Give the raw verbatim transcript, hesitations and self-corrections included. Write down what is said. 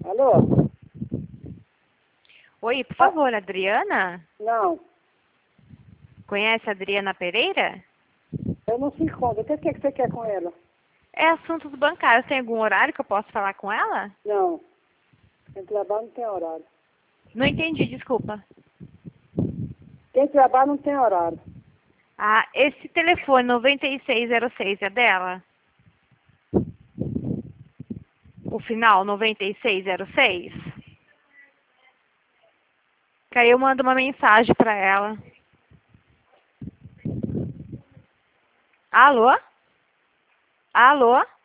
Alô? Oi, por favor, Adriana? Não, Conhece a Adriana Pereira? eu não se encontro. O que, que você quer com ela? É assuntos bancários. Tem algum horário que eu posso falar com ela? Não, quem trabalha não tem horário. Não entendi, desculpa. Quem trabalha não tem horário. Ah, esse telefone noventa e seis zero seis é dela? O final noventa e seis zero seis? Que aí eu mando uma mensagem pra ela. Alô? Alô?